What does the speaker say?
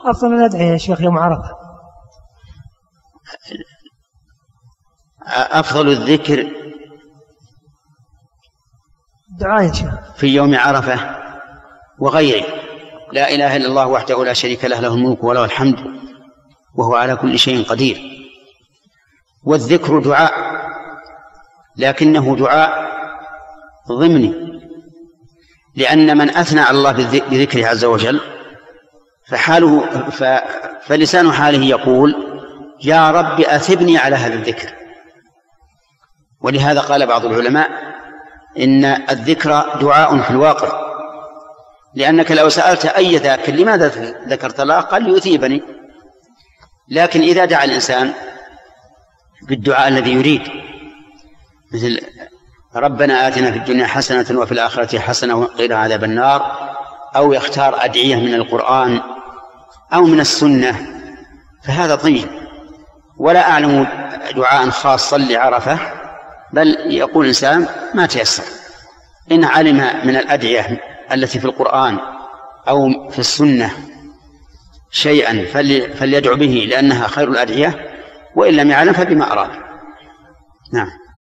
أفضل الأدعية يا شيخ يوم عرفة. أفضل الذكر دعاء يا شيخ في يوم عرفة وغيره: لا إله إلا الله وحده لا شريك له، له الملك وله الحمد وهو على كل شيء قدير. والذكر دعاء، لكنه دعاء ضمني، لأن من أثنى على الله بذكره عز وجل فلسان حاله يقول: يا رب أثبني على هذا الذكر. ولهذا قال بعض العلماء إن الذكر دعاء في الواقع، لأنك لو سألت أي ذاكر لماذا ذكرت الله قال: ليثيبني. لكن إذا دعا الإنسان بالدعاء الذي يريد، مثل ربنا آتنا في الدنيا حسنة وفي الآخرة حسنة وقنا عذاب النار، أو يختار أدعية من القرآن أو من السنة، فهذا طيب. ولا أعلم دعاء خاصا لعرفة، بل يقول الإنسان ما تيسر. إن علم من الأدعية التي في القرآن أو في السنة شيئا فليدعو به، لأنها خير الأدعية، وإن لم يعلم فبما أراد. نعم.